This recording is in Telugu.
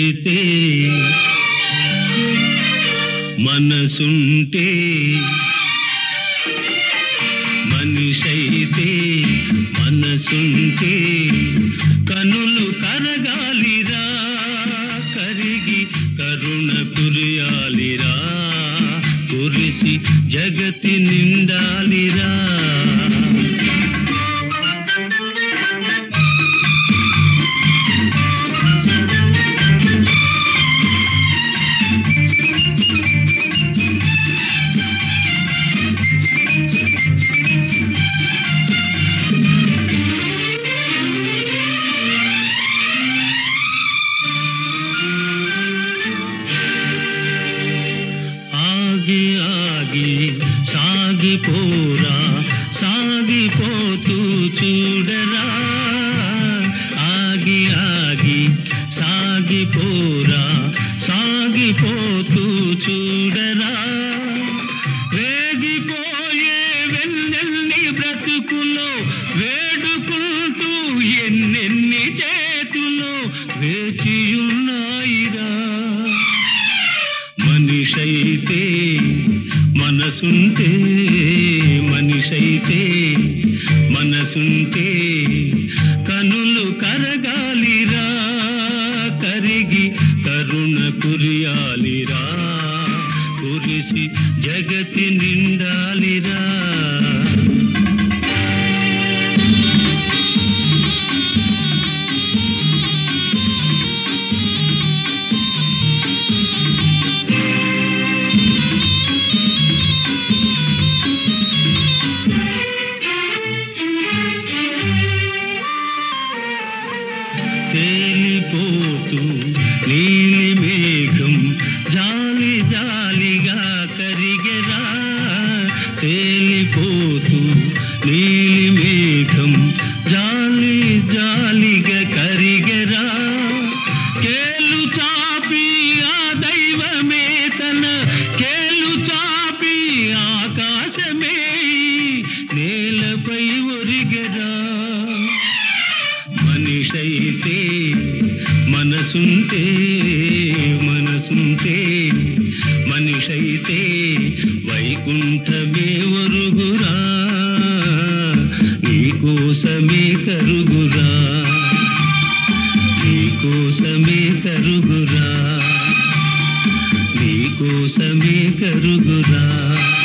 మనిషైతే మనసుంటే మనిషైతే మనసుంటే కనులు కరగాలిరా కరిగి కరుణ కురియాలిరా కురిసి జగతి నిండాలిరా ఆగి సాగిపోరా సాగిపోతూ చూడరా ఆగి సాగిపోరా సాగిపోతూ చూడరా వేగిపోయే వెన్నెల్ని బ్రతుకులో వేడుకుంటూ ఎన్నెన్ని చేతులో వేచియున్నాయిరా మనిషైతే మనసుంటే మనిషైతే మనసుంటే కనులు కరగాలిరా కరిగి కరుణ కురియాలిరా కురిసి జగతి నిండాలిరా తేలిపోతూ నీలి మేఘం జాలి జాలిగా కరిగెరా తేలిపోతూ నీలి మేఘం జాలి జాలిగా కరిగెరా కేలు చాపి ఆ దైవమే తన కేలు చాపి ఆకాశమే నేలపై ఒరిగెరా మనిషైతే మనసుంటే మనసుంటే మనిషైతే వైకుంఠమే ఒరుగురా నీకోసమే కరుగురా నీకోసమే కరుగురా నీకోసమే కరుగురా